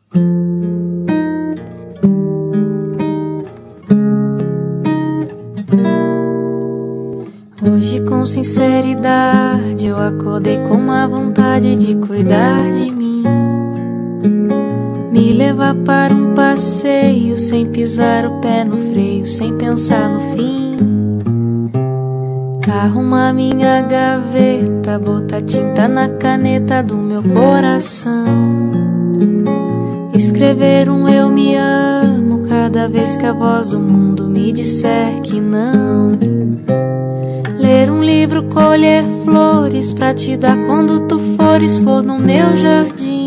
Hoje com sinceridade eu acordei com uma vontade de cuidar de mim, me levar para um passeio sem pisar o pé no freio, sem pensar no fim. Arrumar minha gaveta, botar tinta na caneta do meu coração, escrever um eu me amo cada vez que a voz do mundo me disser que não. Ler um livro, colher flores pra te dar quando tu fores flor no meu jardim.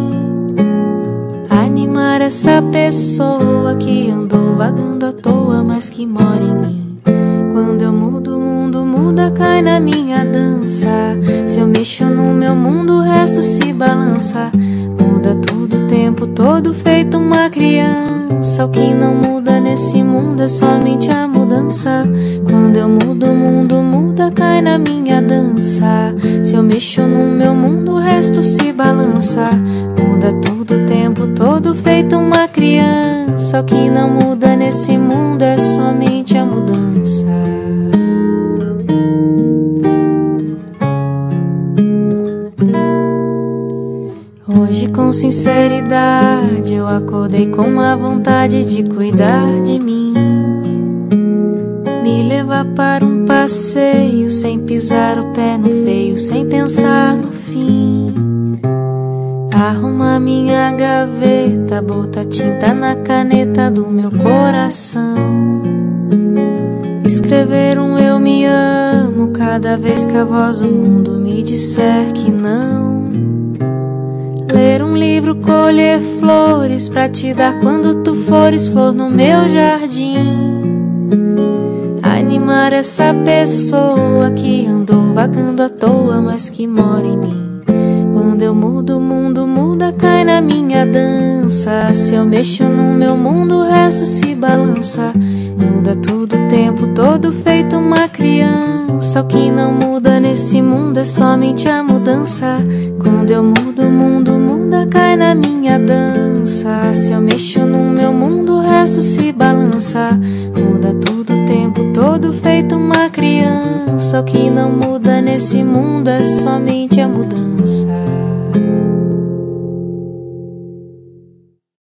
Animar essa pessoa que andou vagando à toa, mas que mora em mim. Quando eu mudo, o mundo muda, cai na minha dança. Se eu mexo no meu mundo, o resto se balança. Muda tudo o tempo todo, feito uma criança. O que não muda nesse mundo é somente a mudança. Quando eu mudo, o mundo muda, cai na minha dança. Se eu mexo no meu mundo, o resto se balança. Muda tudo o tempo todo, feito uma criança. O que não muda nesse mundo é somente a mudança. Hoje com sinceridade eu acordei com uma vontade de cuidar de mim, me levar para um passeio sem pisar o pé no freio, sem pensar no fim. Arrumar minha gaveta, botar tinta na caneta do meu coração, escrever um eu me amo cada vez que a voz do mundo me disser que não. Ler um livro, colher flores pra te dar quando tu fores flor no meu jardim. Animar essa pessoa que andou vagando à toa, mas que mora em mim. Quando eu mudo, o mundo muda, cai na minha dança. Se eu mexo no meu mundo, o resto se balança. Muda tudo o tempo todo, feito uma criança. O que não muda nesse mundo é somente a mudança. Quando eu mudo, o mundo muda, cai na minha dança. Se eu mexo no meu mundo, o resto se balança. Muda tudo o tempo todo, feito uma criança. O que não muda nesse mundo é somente a mudança.